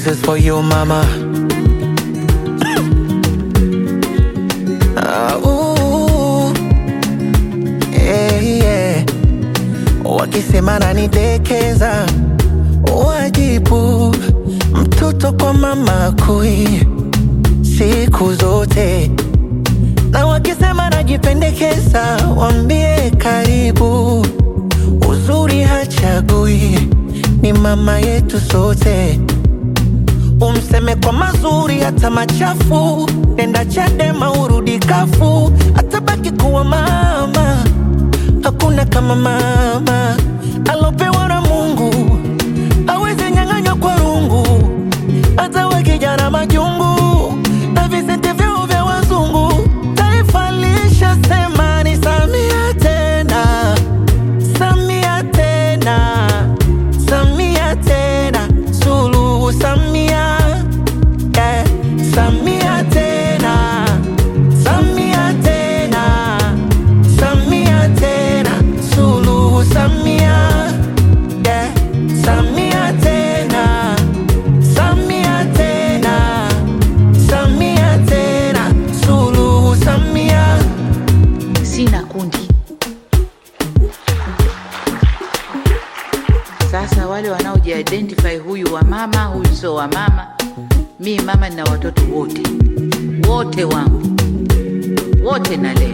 is for you, mama. Yeah. Wakisema nanidekeza, wajibu mtoto kwa mama kui siku zote. Na wakisema najipendekeza, wambie karibu. Uzuri hachagui, ni mama yetu sote. Umseme kwa mazuri hata machafu, nenda Chadema urudi kafu, atabaki kuwa mama. Hakuna kama mama alopewa na Mungu, hawezi nyang'anywa kwa rungu. Hata wakijana majungu na visenti vyao vya wazungu, taifa lishasema ni Samia tena, Samia tena, Samia tena, Suluhu Samia, yeah. Samia tena, Samia tena, Samia tena, Suluhu Samia, yeah. Samia tena, Samia tena, Samia tena, Suluhu Samia. Sina kundi. Sasa wale wanaoji-identify huyu wa mama, huyu sio wa mama. Mimi mama nina watoto wote. Wote wangu. Wote nalea.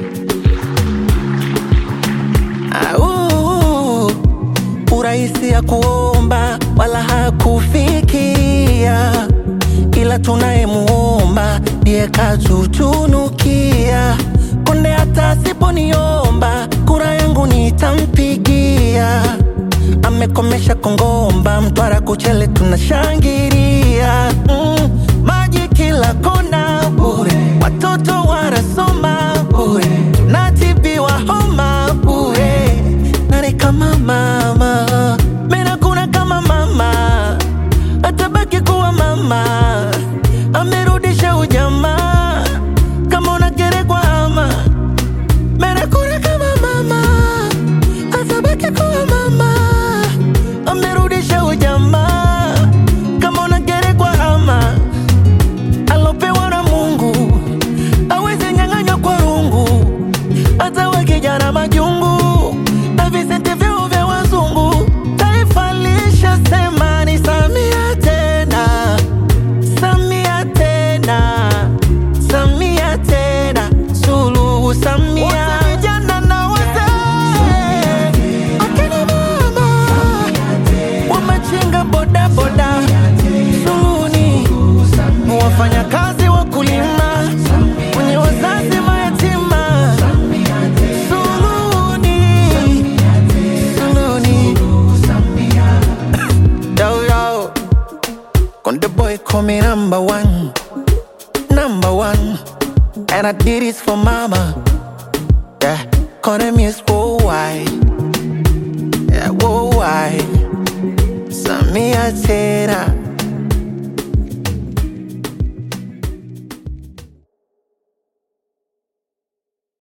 Urahisi ya kuomba wala hakufikia, ila tunayemuomba ndiye katutunukia. Konde hata asiponiomba, kura yangu nitampigia. Amekomesha Kongomba, Mtwara Kuchele tunashangilia. Maji kila kona bure, watoto wanasoma bure, natibiwa homa bure. Nani kama mama? Mena kuna kama mama, atabaki kuwa mama. Amerudisha ujamaa, kama unagerekwa ama. Mena kuna kama mama, atabaki kuwa mama. Amerudisha ujamaa, kama unagerekwa ama. Alopewa na Mungu, hawezi nyang'anywa kwa rungu. Hata wakijana majungu na visenti vyao vya wazungu, taifa lishasema ni Samia tena, Samia tena, Samia tena, Suluhu Samia. Wote vijana na wazee, akina mama, wamachinga boda boda, Suluhuni, wafanya kazi wakulima, wenye wazazi mayatima, Suluhuni, Suluhuni. Yo, yo, Konde boy call me number one, number one. And I did this for mama, yeah. Konde miss worldwide, yeah, worldwide. Samia tena.